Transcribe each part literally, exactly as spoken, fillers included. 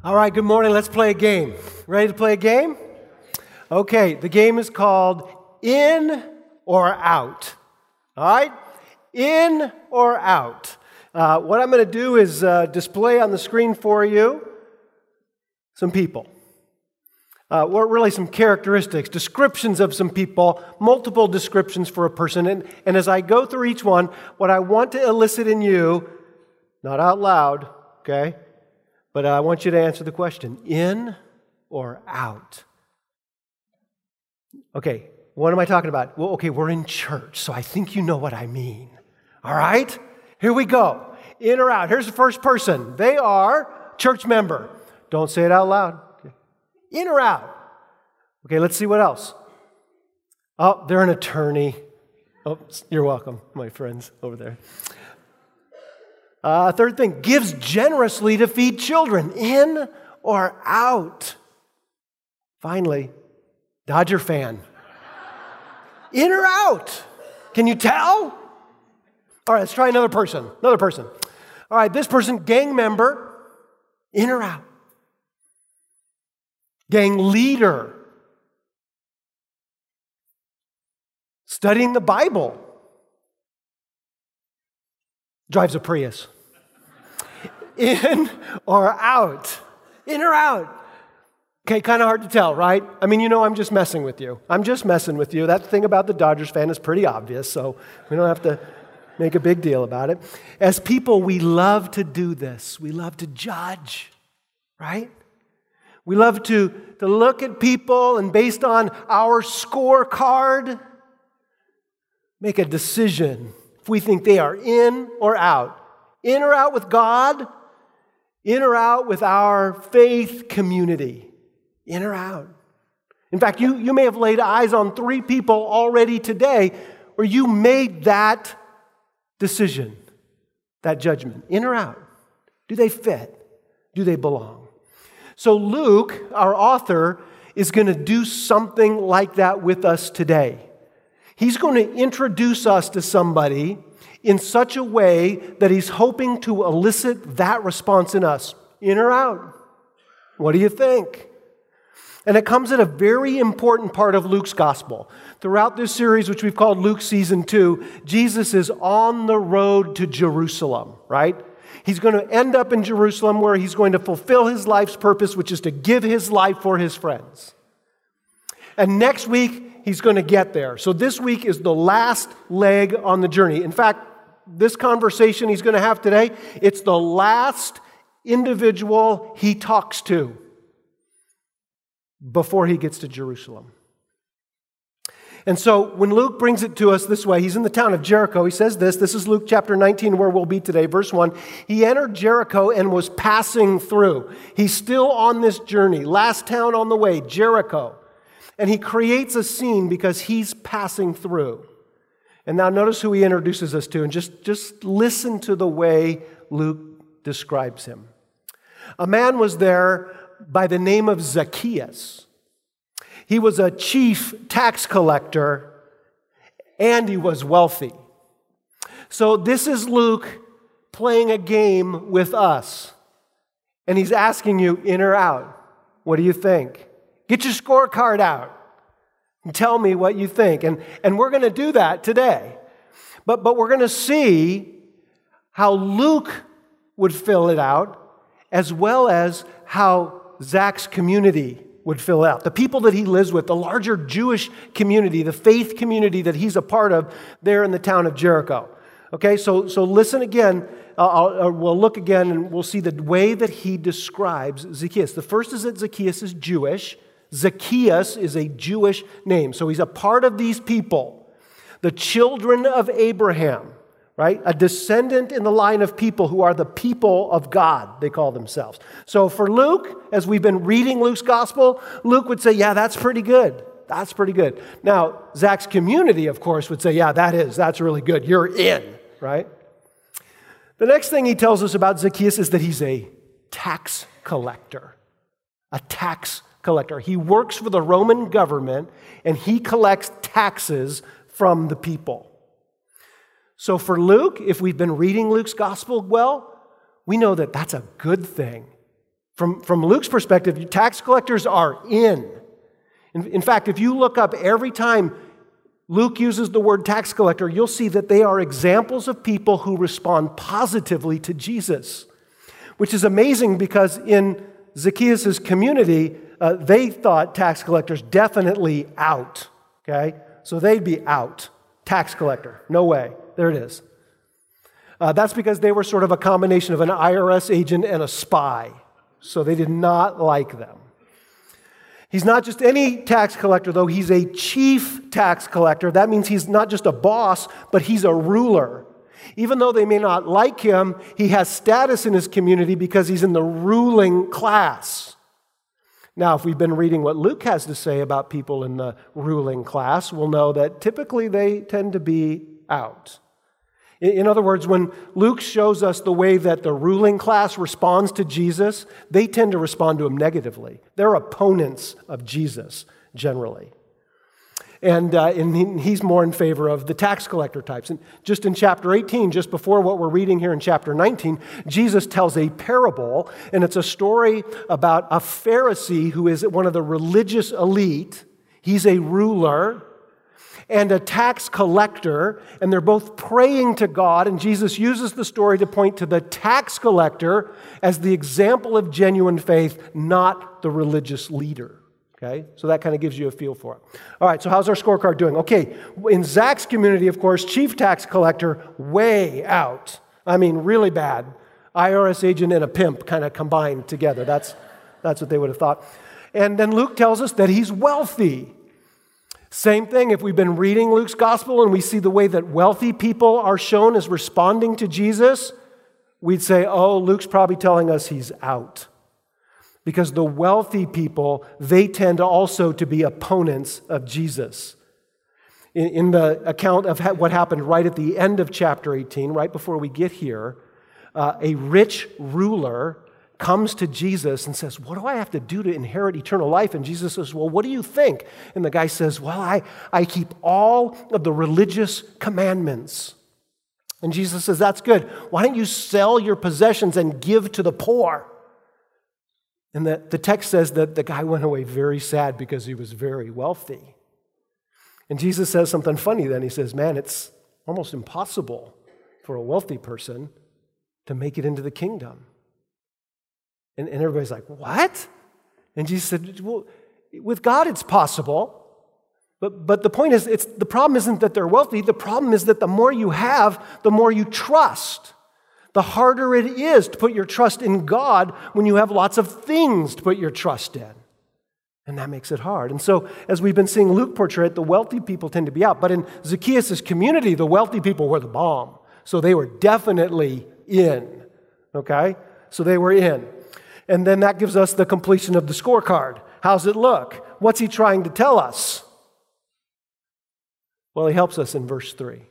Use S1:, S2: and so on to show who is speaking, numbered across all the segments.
S1: All right, good morning. Let's play a game. Ready to play a game? Okay, the game is called In or Out. All right? In or Out. Uh, what I'm going to do is uh, display on the screen for you some people. Uh, what really some characteristics, descriptions of some people, multiple descriptions for a person. And, and as I go through each one, what I want to elicit in you, not out loud, okay? But I want you to answer the question, in or out? Okay, what am I talking about? Well, okay, we're in church, so I think you know what I mean. All right? Here we go. In or out. Here's the first person. They are church member. Don't say it out loud. Okay. In or out? Okay, let's see what else. Oh, they're an attorney. Oh, you're welcome, my friends over there. Uh, third thing, gives generously to feed children. In or out? Finally, Dodger fan. In or out? Can you tell? All right, let's try another person. Another person. All right, this person, gang member. In or out? Gang leader. Studying the Bible. Drives a Prius. In or out? In or out? Okay, kind of hard to tell, right? I mean, you know, I'm just messing with you. I'm just messing with you. That thing about the Dodgers fan is pretty obvious, so we don't have to make a big deal about it. As people, we love to do this. We love to judge, right? We love to, to look at people and based on our scorecard, make a decision if we think they are in or out. In or out with God, in or out with our faith community. In or out. In fact, you, you may have laid eyes on three people already today where you made that decision, that judgment. In or out? Do they fit? Do they belong? So Luke, our author, is going to do something like that with us today. He's going to introduce us to somebody in such a way that he's hoping to elicit that response in us. In or out? What do you think? And it comes at a very important part of Luke's gospel. Throughout this series, which we've called Luke Season two, Jesus is on the road to Jerusalem, right? He's going to end up in Jerusalem where he's going to fulfill his life's purpose, which is to give his life for his friends. And next week, he's going to get there. So this week is the last leg on the journey. In fact, this conversation he's going to have today, it's the last individual he talks to before he gets to Jerusalem. And so when Luke brings it to us this way, he's in the town of Jericho. He says this, this is Luke chapter nineteen where we'll be today, verse one. He entered Jericho and was passing through. He's still on this journey. Last town on the way, Jericho. And he creates a scene because he's passing through. And now notice who he introduces us to, and just, just listen to the way Luke describes him. A man was there by the name of Zacchaeus. He was a chief tax collector, and he was wealthy. So this is Luke playing a game with us. And he's asking you, in or out? What do you think? Get your scorecard out and tell me what you think. And, and we're going to do that today. But, but we're going to see how Luke would fill it out, as well as how Zach's community would fill it out. The people that he lives with, the larger Jewish community, the faith community that he's a part of there in the town of Jericho. Okay, so, so listen again. Uh, I'll, uh, we'll look again and we'll see the way that he describes Zacchaeus. The first is that Zacchaeus is Jewish. Zacchaeus is a Jewish name. So he's a part of these people, the children of Abraham, right? A descendant in the line of people who are the people of God, they call themselves. So for Luke, as we've been reading Luke's gospel, Luke would say, yeah, that's pretty good. That's pretty good. Now, Zach's community, of course, would say, yeah, that is, that's really good. You're in, right? The next thing he tells us about Zacchaeus is that he's a tax collector. A tax collector. He works for the Roman government and he collects taxes from the people. So for Luke, if we've been reading Luke's gospel well, we know that that's a good thing. From, from Luke's perspective, tax collectors are in. in. In fact, if you look up every time Luke uses the word tax collector, you'll see that they are examples of people who respond positively to Jesus, which is amazing because in Zacchaeus' community, uh, they thought tax collectors definitely out, okay? So they'd be out. Tax collector, no way. There it is. Uh, that's because they were sort of a combination of an I R S agent and a spy, so they did not like them. He's not just any tax collector, though. He's a chief tax collector. That means he's not just a boss, but he's a ruler. Even though they may not like him, he has status in his community because he's in the ruling class. Now, if we've been reading what Luke has to say about people in the ruling class, we'll know that typically they tend to be out. In other words, when Luke shows us the way that the ruling class responds to Jesus, they tend to respond to him negatively. They're opponents of Jesus, generally. And, uh, and he's more in favor of the tax collector types. And just in chapter eighteen, just before what we're reading here in chapter nineteen, Jesus tells a parable, and it's a story about a Pharisee who is one of the religious elite. He's a ruler, and a tax collector, and they're both praying to God, and Jesus uses the story to point to the tax collector as the example of genuine faith, not the religious leader. Okay, so that kind of gives you a feel for it. All right, so how's our scorecard doing? Okay, in Zach's community, of course, chief tax collector, way out. I mean, really bad. I R S agent and a pimp kind of combined together. That's, that's what they would have thought. And then Luke tells us that he's wealthy. Same thing, if we've been reading Luke's gospel and we see the way that wealthy people are shown as responding to Jesus, we'd say, oh, Luke's probably telling us he's out. Because the wealthy people, they tend also to be opponents of Jesus. In, in the account of ha- what happened right at the end of chapter eighteen, right before we get here, uh, a rich ruler comes to Jesus and says, what do I have to do to inherit eternal life? And Jesus says, well, what do you think? And the guy says, well, I, I keep all of the religious commandments. And Jesus says, that's good. Why don't you sell your possessions and give to the poor? And the, the text says that the guy went away very sad because he was very wealthy. And Jesus says something funny then. He says, man, it's almost impossible for a wealthy person to make it into the kingdom. And, and everybody's like, what? And Jesus said, well, with God it's possible. But, but the point is, it's, the problem isn't that they're wealthy. The problem is that the more you have, the more you trust. The harder it is to put your trust in God when you have lots of things to put your trust in. And that makes it hard. And so, as we've been seeing Luke portray it, the wealthy people tend to be out. But in Zacchaeus' community, the wealthy people were the bomb. So they were definitely in. Okay? So they were in. And then that gives us the completion of the scorecard. How's it look? What's he trying to tell us? Well, he helps us in verse three.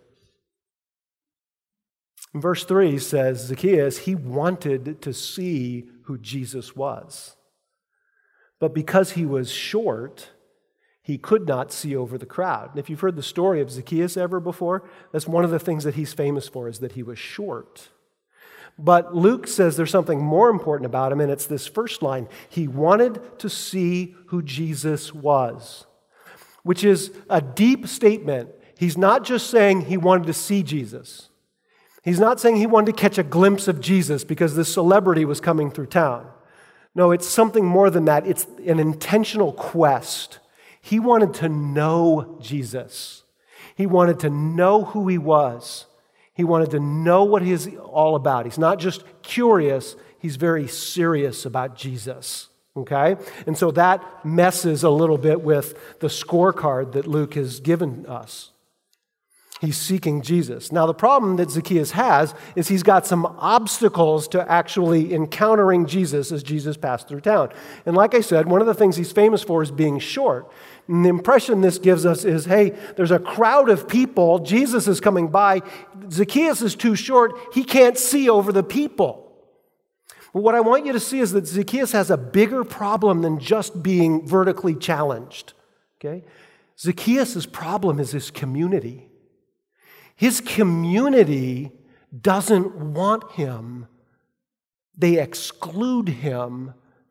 S1: In verse three says, Zacchaeus, he wanted to see who Jesus was. But because he was short, he could not see over the crowd. And if you've heard the story of Zacchaeus ever before, that's one of the things that he's famous for, is that he was short. But Luke says there's something more important about him, and it's this first line. He wanted to see who Jesus was, which is a deep statement. He's not just saying he wanted to see Jesus. He's not saying he wanted to catch a glimpse of Jesus because this celebrity was coming through town. No, it's something more than that. It's an intentional quest. He wanted to know Jesus. He wanted to know who he was. He wanted to know what he's all about. He's not just curious, he's very serious about Jesus. Okay? And so that messes a little bit with the scorecard that Luke has given us. He's seeking Jesus. Now, the problem that Zacchaeus has is he's got some obstacles to actually encountering Jesus as Jesus passed through town. And like I said, one of the things he's famous for is being short. And the impression this gives us is, hey, there's a crowd of people. Jesus is coming by. Zacchaeus is too short. He can't see over the people. But what I want you to see is that Zacchaeus has a bigger problem than just being vertically challenged. Okay? Zacchaeus' problem is his community. His community doesn't want him. They exclude him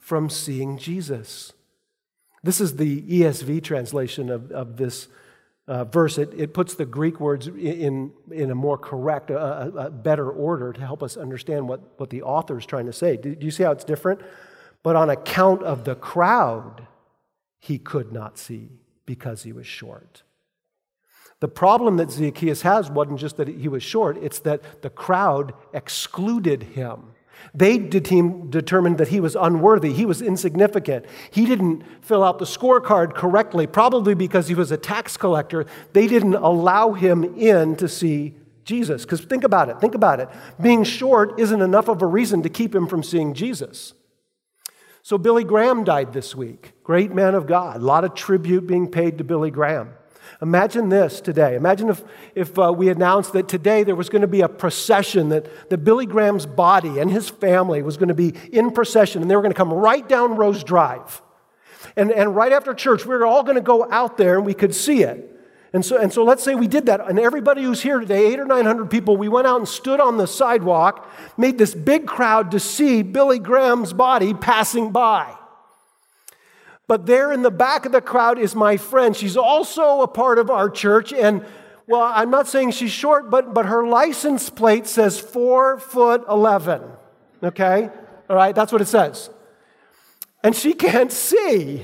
S1: from seeing Jesus. This is the E S V translation of, of this uh, verse. It, it puts the Greek words in, in a more correct, a, a better order to help us understand what, what the author is trying to say. Do, do you see how it's different? But on account of the crowd, he could not see because he was short. The problem that Zacchaeus has wasn't just that he was short, it's that the crowd excluded him. They determined that he was unworthy, he was insignificant. He didn't fill out the scorecard correctly, probably because he was a tax collector. They didn't allow him in to see Jesus. Because think about it, think about it. Being short isn't enough of a reason to keep him from seeing Jesus. So Billy Graham died this week. Great man of God. A lot of tribute being paid to Billy Graham. Imagine this today. Imagine if, if uh, we announced that today there was going to be a procession, that, that Billy Graham's body and his family was going to be in procession, and they were going to come right down Rose Drive. And, and right after church, we were all going to go out there and we could see it. And so, and so let's say we did that, and everybody who's here today, eight or nine hundred people, we went out and stood on the sidewalk, made this big crowd to see Billy Graham's body passing by. But there in the back of the crowd is my friend. She's also a part of our church, and well, I'm not saying she's short, but, but her license plate says four foot eleven, okay? All right, that's what it says. And she can't see.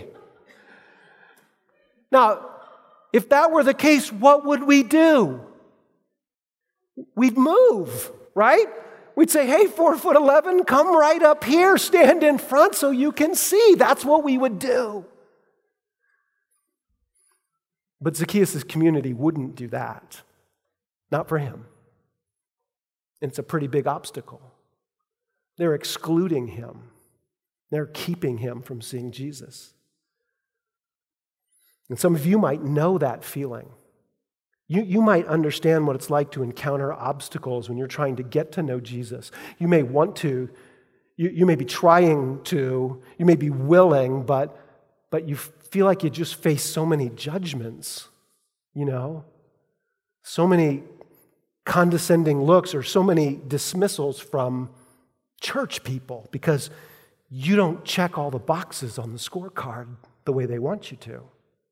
S1: Now, if that were the case, what would we do? We'd move, right? We'd say, hey, four foot eleven, come right up here, stand in front so you can see. That's what we would do. But Zacchaeus' community wouldn't do that. Not for him. And it's a pretty big obstacle. They're excluding him. They're keeping him from seeing Jesus. And some of you might know that feeling. You, you might understand what it's like to encounter obstacles when you're trying to get to know Jesus. You may want to, you, you may be trying to, you may be willing, but, but you feel like you just face so many judgments, you know? So many condescending looks or so many dismissals from church people because you don't check all the boxes on the scorecard the way they want you to.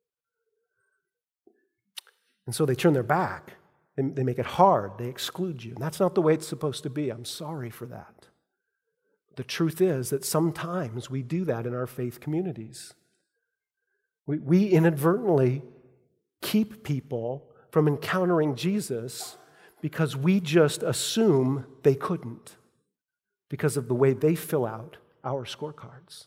S1: And so they turn their back. They, they make it hard. They exclude you. And that's not the way it's supposed to be. I'm sorry for that. The truth is that sometimes we do that in our faith communities. We, we inadvertently keep people from encountering Jesus because we just assume they couldn't because of the way they fill out our scorecards.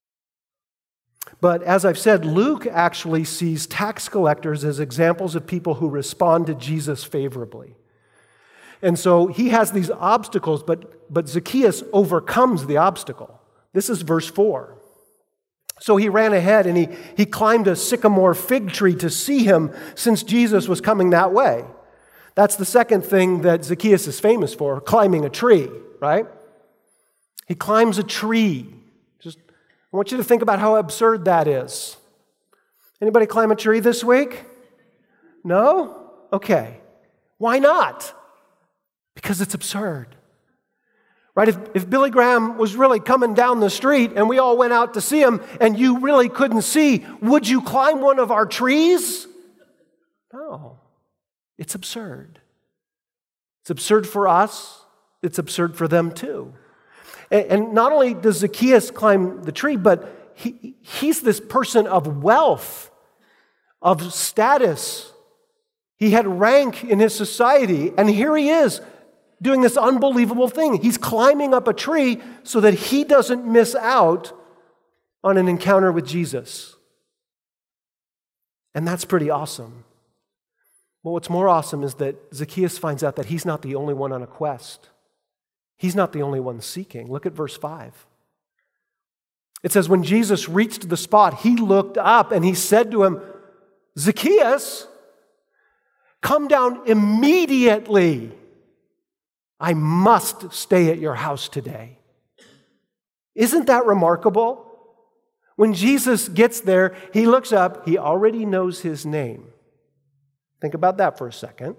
S1: But as I've said, Luke actually sees tax collectors as examples of people who respond to Jesus favorably. And so he has these obstacles, but, but Zacchaeus overcomes the obstacle. This is verse four. So he ran ahead and he, he climbed a sycamore fig tree to see him since Jesus was coming that way. That's the second thing that Zacchaeus is famous for, climbing a tree, right? He climbs a tree. I want you to think about how absurd that is. Anybody climb a tree this week? No? Okay. Why not? Because it's absurd. Right? If, if Billy Graham was really coming down the street and we all went out to see him and you really couldn't see, would you climb one of our trees? No. It's absurd. It's absurd for us. It's absurd for them too. And not only does Zacchaeus climb the tree, but he, he's this person of wealth, of status. He had rank in his society, and here he is doing this unbelievable thing. He's climbing up a tree so that he doesn't miss out on an encounter with Jesus. And that's pretty awesome. Well, what's more awesome is that Zacchaeus finds out that he's not the only one on a quest. He's not the only one seeking. Look at verse five. It says, when Jesus reached the spot, he looked up and he said to him, Zacchaeus, come down immediately. I must stay at your house today. Isn't that remarkable? When Jesus gets there, he looks up. He already knows his name. Think about that for a second.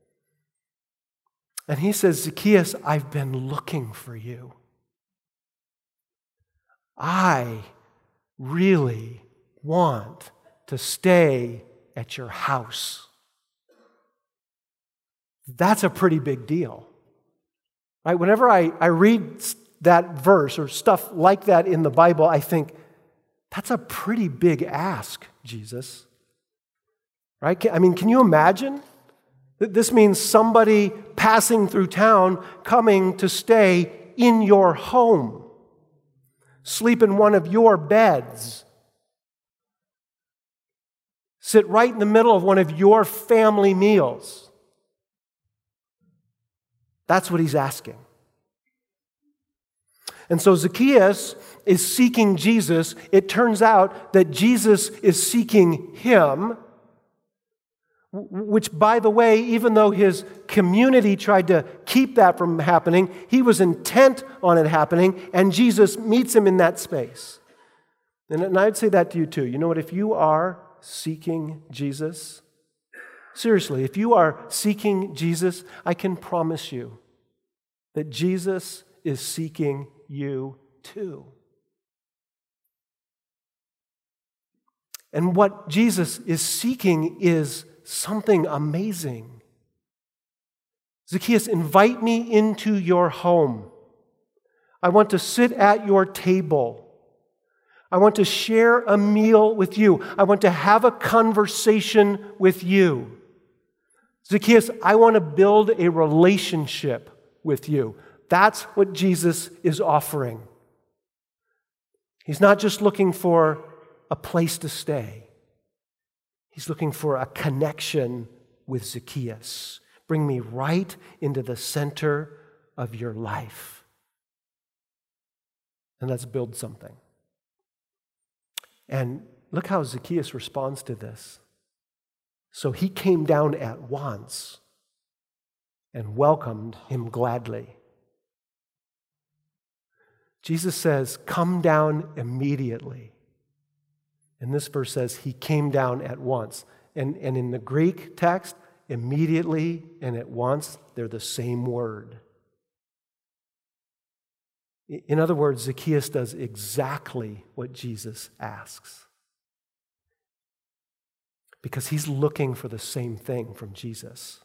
S1: And he says, Zacchaeus, I've been looking for you. I really want to stay at your house. That's a pretty big deal. Right? Whenever I, I read that verse or stuff like that in the Bible, I think, that's a pretty big ask, Jesus. Right? I mean, can you imagine? This means somebody passing through town coming to stay in your home, sleep in one of your beds, sit right in the middle of one of your family meals. That's what he's asking. And so Zacchaeus is seeking Jesus. It turns out that Jesus is seeking him, which, by the way, even though his community tried to keep that from happening, he was intent on it happening, and Jesus meets him in that space. And I'd say that to you too. You know what? If you are seeking Jesus, seriously, if you are seeking Jesus, I can promise you that Jesus is seeking you too. And what Jesus is seeking is something amazing. Zacchaeus, invite me into your home. I want to sit at your table. I want to share a meal with you. I want to have a conversation with you. Zacchaeus, I want to build a relationship with you. That's what Jesus is offering. He's not just looking for a place to stay. He's looking for a connection with Zacchaeus. Bring me right into the center of your life. And let's build something. And look how Zacchaeus responds to this. So he came down at once and welcomed him gladly. Jesus says, come down immediately. And this verse says he came down at once. And, and in the Greek text, immediately and at once, they're the same word. In other words, Zacchaeus does exactly what Jesus asks. Because he's looking for the same thing from Jesus.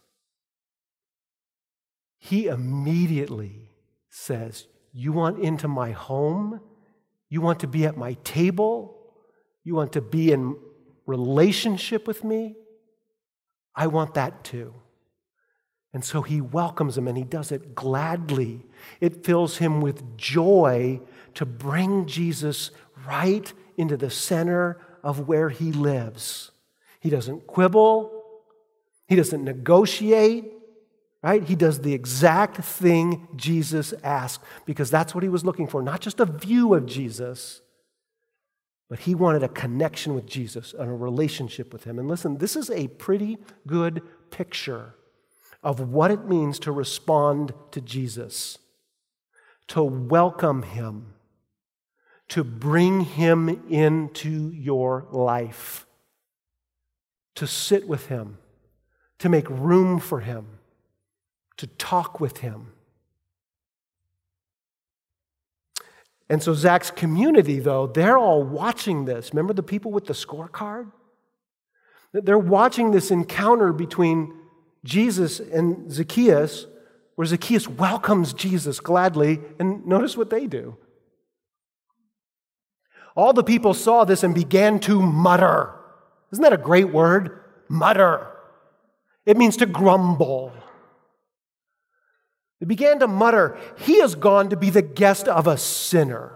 S1: He immediately says, you want into my home? You want to be at my table? You want to be in relationship with me? I want that too. And so he welcomes him, and he does it gladly. It fills him with joy to bring Jesus right into the center of where he lives. He doesn't quibble. He doesn't negotiate. Right? He does the exact thing Jesus asked, because that's what he was looking for. Not just a view of Jesus, but he wanted a connection with Jesus and a relationship with him. And listen, this is a pretty good picture of what it means to respond to Jesus, to welcome him, to bring him into your life, to sit with him, to make room for him, to talk with him. And so Zach's community, though, they're all watching this. Remember the people with the scorecard? They're watching this encounter between Jesus and Zacchaeus, where Zacchaeus welcomes Jesus gladly, and notice what they do. All the people saw this and began to mutter. Isn't that a great word? Mutter. It means to grumble. They began to mutter, he has gone to be the guest of a sinner.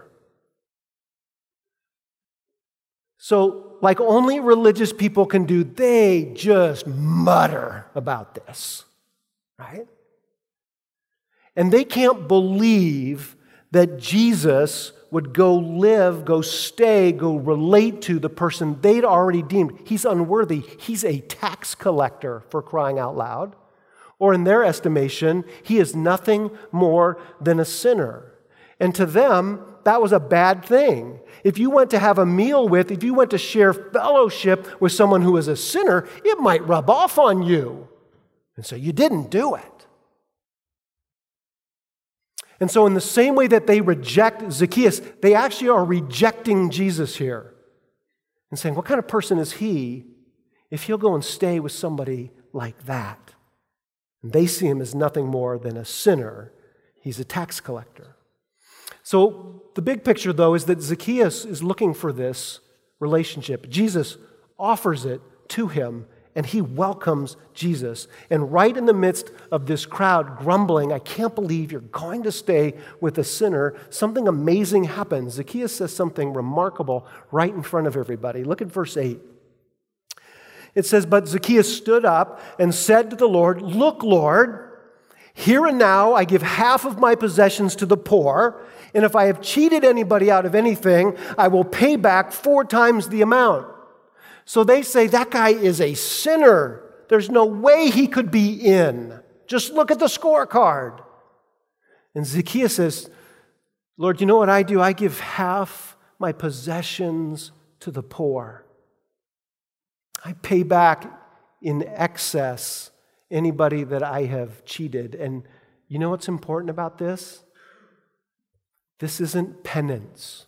S1: So, like only religious people can do, they just mutter about this, right? And they can't believe that Jesus would go live, go stay, go relate to the person they'd already deemed. He's unworthy. He's a tax collector, for crying out loud. Or in their estimation, he is nothing more than a sinner. And to them, that was a bad thing. If you went to have a meal with, if you went to share fellowship with someone who is a sinner, it might rub off on you. And so you didn't do it. And so in the same way that they reject Zacchaeus, they actually are rejecting Jesus here and saying, what kind of person is he if he'll go and stay with somebody like that? And they see him as nothing more than a sinner. He's a tax collector. So the big picture, though, is that Zacchaeus is looking for this relationship. Jesus offers it to him, and he welcomes Jesus. And right in the midst of this crowd grumbling, I can't believe you're going to stay with a sinner, something amazing happens. Zacchaeus says something remarkable right in front of everybody. Look at verse eight. It says, but Zacchaeus stood up and said to the Lord, look, Lord, here and now I give half of my possessions to the poor, and if I have cheated anybody out of anything, I will pay back four times the amount. So they say, that guy is a sinner. There's no way he could be in. Just look at the scorecard. And Zacchaeus says, Lord, you know what I do? I give half my possessions to the poor. I pay back in excess anybody that I have cheated. And you know what's important about this? This isn't penance.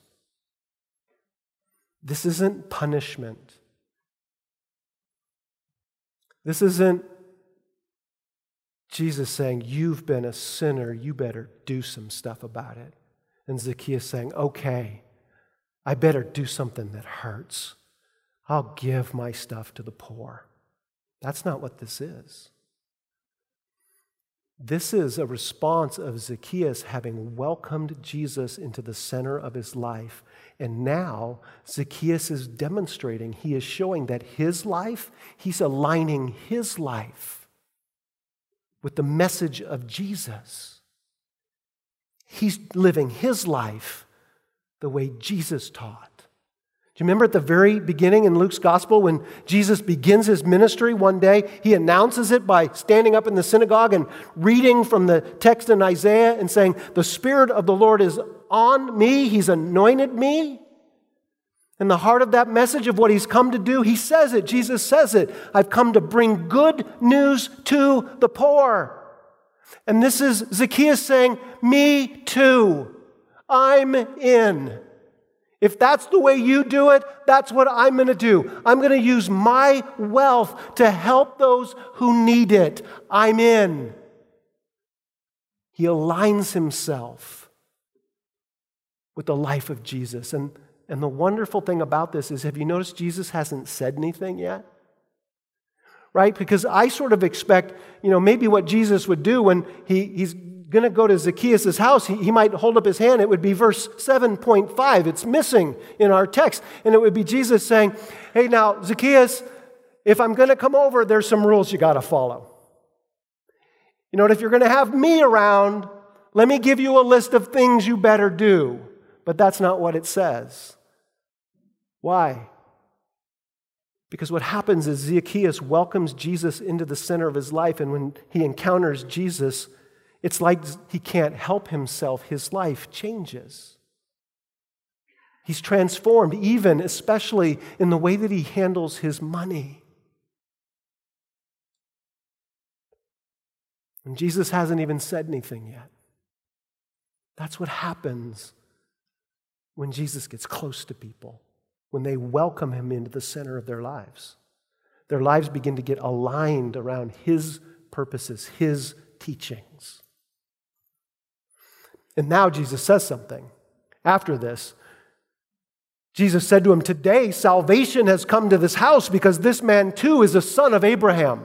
S1: This isn't punishment. This isn't Jesus saying, you've been a sinner, you better do some stuff about it. And Zacchaeus saying, okay, I better do something that hurts. I'll give my stuff to the poor. That's not what this is. This is a response of Zacchaeus having welcomed Jesus into the center of his life. And now Zacchaeus is demonstrating, he is showing that his life, he's aligning his life with the message of Jesus. He's living his life the way Jesus taught. Do you remember at the very beginning in Luke's gospel when Jesus begins his ministry one day, he announces it by standing up in the synagogue and reading from the text in Isaiah and saying, the Spirit of the Lord is on me, he's anointed me. In the heart of that message of what he's come to do, he says it, Jesus says it, I've come to bring good news to the poor. And this is Zacchaeus saying, me too, I'm in. If that's the way you do it, that's what I'm going to do. I'm going to use my wealth to help those who need it. I'm in. He aligns himself with the life of Jesus. And, and the wonderful thing about this is, have you noticed Jesus hasn't said anything yet? Right? Because I sort of expect, you know, maybe what Jesus would do when he, he's going to go to Zacchaeus' house, he, he might hold up his hand. It would be verse seven point five. It's missing in our text. And it would be Jesus saying, hey, now, Zacchaeus, if I'm going to come over, there's some rules you got to follow. You know, if you're going to have me around, let me give you a list of things you better do. But that's not what it says. Why? Because what happens is Zacchaeus welcomes Jesus into the center of his life, and when he encounters Jesus, it's like he can't help himself. His life changes. He's transformed, even, especially in the way that he handles his money. And Jesus hasn't even said anything yet. That's what happens when Jesus gets close to people, when they welcome him into the center of their lives. Their lives begin to get aligned around his purposes, his teachings. And now Jesus says something. After this, Jesus said to him, today salvation has come to this house because this man too is a son of Abraham.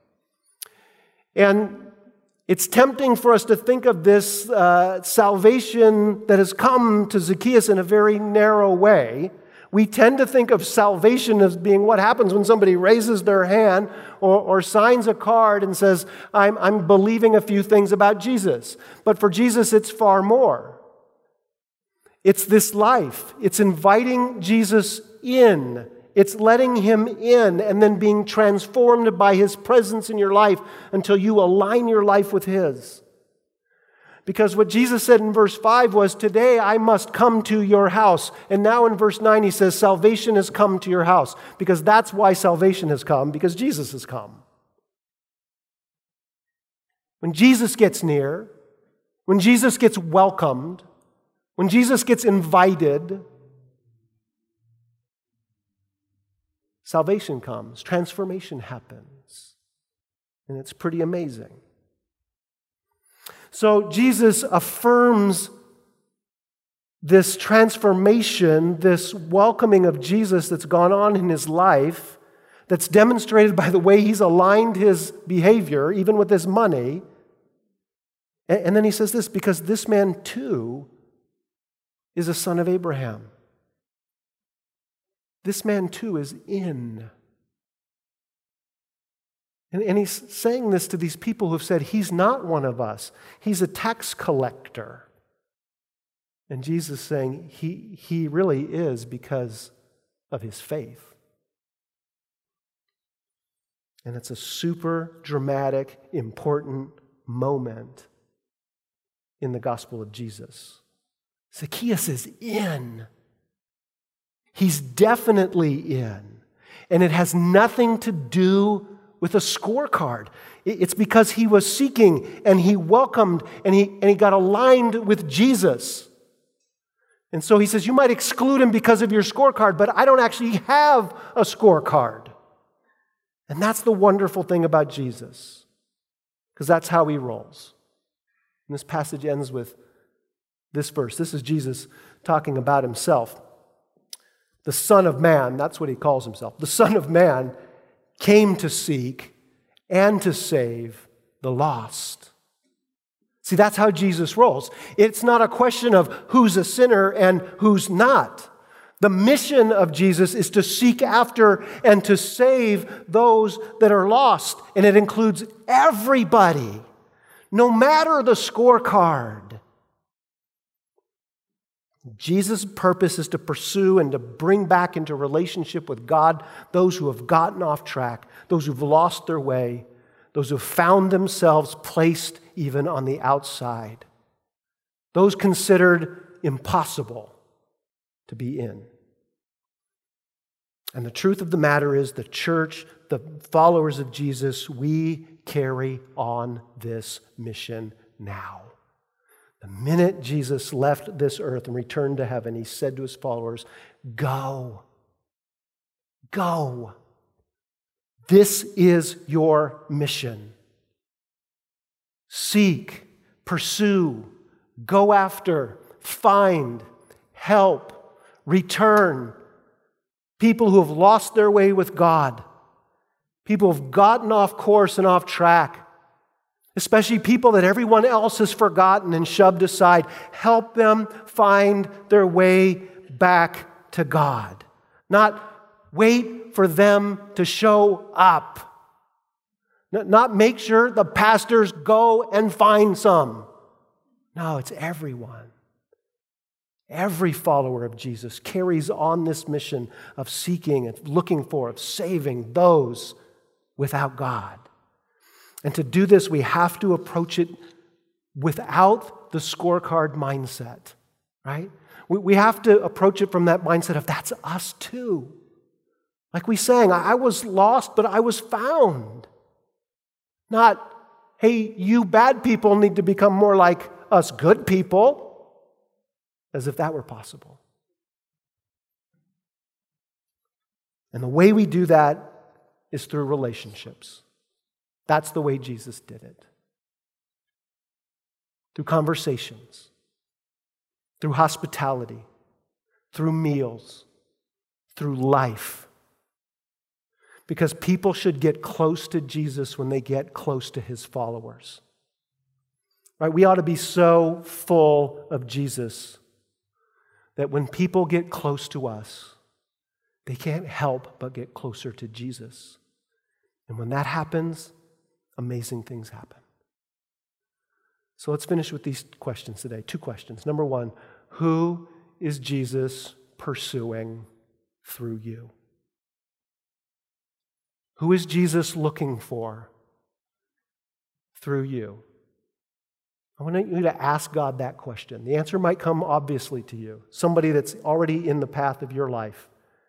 S1: And it's tempting for us to think of this uh, salvation that has come to Zacchaeus in a very narrow way. We tend to think of salvation as being what happens when somebody raises their hand or, or signs a card and says, I'm, I'm believing a few things about Jesus. But for Jesus, it's far more. It's this life. It's inviting Jesus in. It's letting him in and then being transformed by his presence in your life until you align your life with his. Because what Jesus said in verse five was, today I must come to your house. And now in verse nine he says, salvation has come to your house. Because that's why salvation has come, because Jesus has come. When Jesus gets near, when Jesus gets welcomed, when Jesus gets invited, salvation comes, transformation happens, and it's pretty amazing. So Jesus affirms this transformation, this welcoming of Jesus that's gone on in his life, that's demonstrated by the way he's aligned his behavior, even with his money. And then he says this, because this man too is a son of Abraham. This man too is in. And, and he's saying this to these people who've said, he's not one of us. He's a tax collector. And Jesus is saying he, he really is because of his faith. And it's a super dramatic, important moment in the gospel of Jesus. Zacchaeus is in. He's definitely in. And it has nothing to do with a scorecard. It's because he was seeking and he welcomed and he, and he got aligned with Jesus. And so he says, you might exclude him because of your scorecard, but I don't actually have a scorecard. And that's the wonderful thing about Jesus, because that's how he rolls. And this passage ends with this verse. This is Jesus talking about himself. The Son of Man, that's what he calls himself. The Son of Man came to seek and to save the lost. See, that's how Jesus rolls. It's not a question of who's a sinner and who's not. The mission of Jesus is to seek after and to save those that are lost. And it includes everybody, no matter the scorecard. Jesus' purpose is to pursue and to bring back into relationship with God those who have gotten off track, those who've lost their way, those who've found themselves placed even on the outside, those considered impossible to be in. And the truth of the matter is, the church, the followers of Jesus, we carry on this mission now. The minute Jesus left this earth and returned to heaven, he said to his followers, go. Go. This is your mission. Seek, pursue, go after, find, help, return people who have lost their way with God, people who have gotten off course and off track, especially people that everyone else has forgotten and shoved aside. Help them find their way back to God. Not wait for them to show up. Not make sure the pastors go and find some. No, it's everyone. Every follower of Jesus carries on this mission of seeking and looking for, of saving those without God. And to do this, we have to approach it without the scorecard mindset, right? We have to approach it from that mindset of that's us too. Like we sang, I was lost, but I was found. Not, hey, you bad people need to become more like us good people, as if that were possible. And the way we do that is through relationships. That's the way Jesus did it. Through conversations, through hospitality, through meals, through life. Because people should get close to Jesus when they get close to his followers. Right? We ought to be so full of Jesus that when people get close to us, they can't help but get closer to Jesus. And when that happens, amazing things happen. So let's finish with these questions today. Two questions. Number one, who is Jesus pursuing through you? Who is Jesus looking for through you? I want you to ask God that question. The answer might come obviously to you, somebody that's already in the path of your life.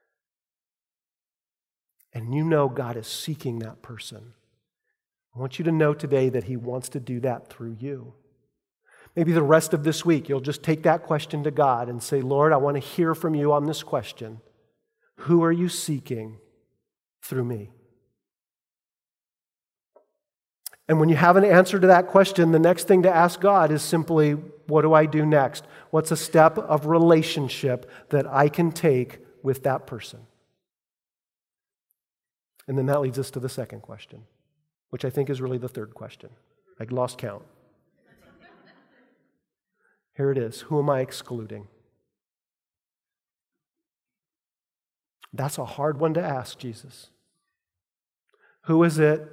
S1: And you know God is seeking that person. I want you to know today that he wants to do that through you. Maybe the rest of this week, you'll just take that question to God and say, Lord, I want to hear from you on this question. Who are you seeking through me? And when you have an answer to that question, the next thing to ask God is simply, what do I do next? What's a step of relationship that I can take with that person? And then that leads us to the second question, which I think is really the third question. I lost count. Here it is. Who am I excluding? That's a hard one to ask, Jesus. Who is it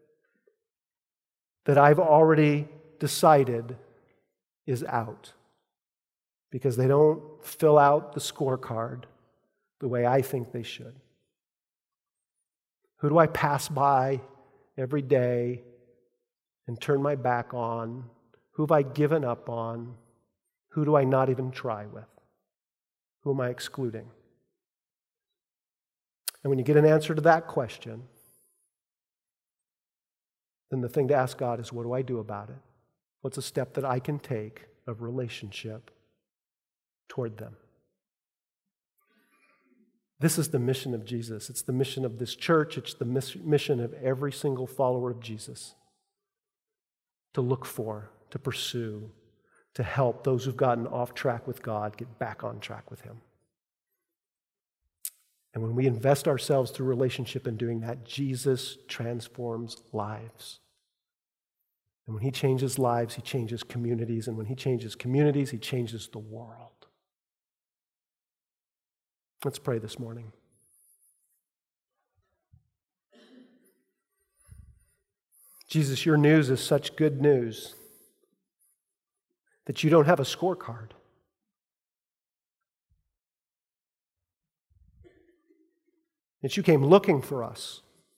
S1: that I've already decided is out because they don't fill out the scorecard the way I think they should? Who do I pass by every day and turn my back on? Who have I given up on? Who do I not even try with? Who am I excluding? And when you get an answer to that question, then the thing to ask God is, what do I do about it? What's a step that I can take of relationship toward them? This is the mission of Jesus. It's the mission of this church. It's the mission of every single follower of Jesus. To look for, to pursue, to help those who've gotten off track with God get back on track with Him. And when we invest ourselves through relationship in doing that, Jesus transforms lives. And when He changes lives, He changes communities. And when He changes communities, He changes the world. Let's pray this morning. Jesus, your news is such good news that you don't have a scorecard. That you came looking for us.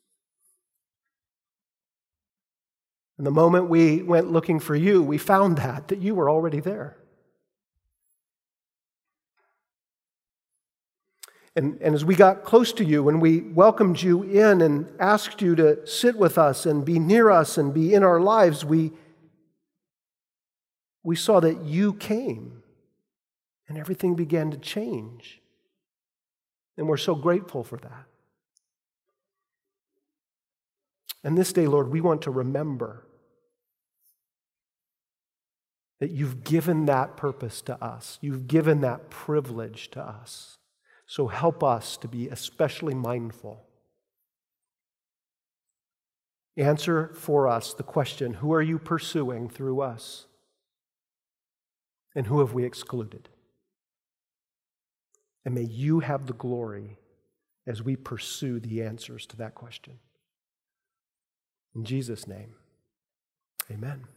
S1: And the moment we went looking for you, we found that, that you were already there. And, and as we got close to you and we welcomed you in and asked you to sit with us and be near us and be in our lives, we, we saw that you came and everything began to change. And we're so grateful for that. And this day, Lord, we want to remember that you've given that purpose to us. You've given that privilege to us. So help us to be especially mindful. Answer for us the question, who are you pursuing through us? And who have we excluded? And may you have the glory as we pursue the answers to that question. In Jesus' name, amen.